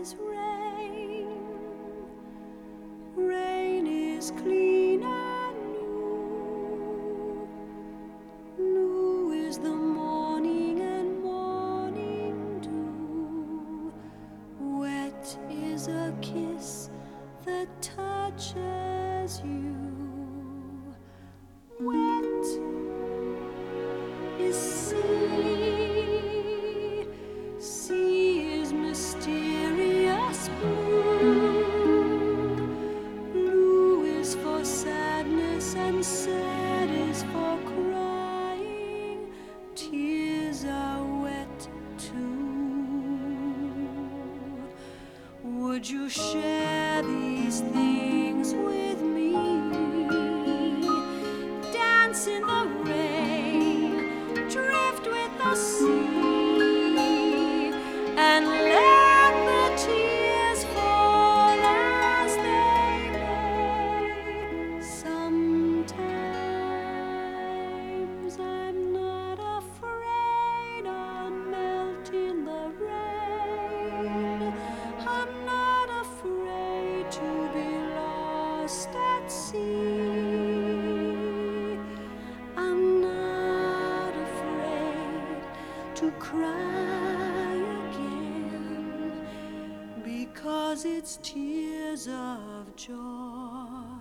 is rain. Rain is clean and new. New is the morning and morning dew. Wet is a kiss that touches you. Wet is sea. Sea is mysterious blue. Blue is for sadness and sad is for crying. Tears are wet too. Would you share these things with me? Dance in the rain, drift with the sea, and let the tears fall as they may. Sometimes I'm not afraid I'll melt in the rain. I'm not afraid to be lost at sea. I'm not afraid to cry again, because it's tears of joy.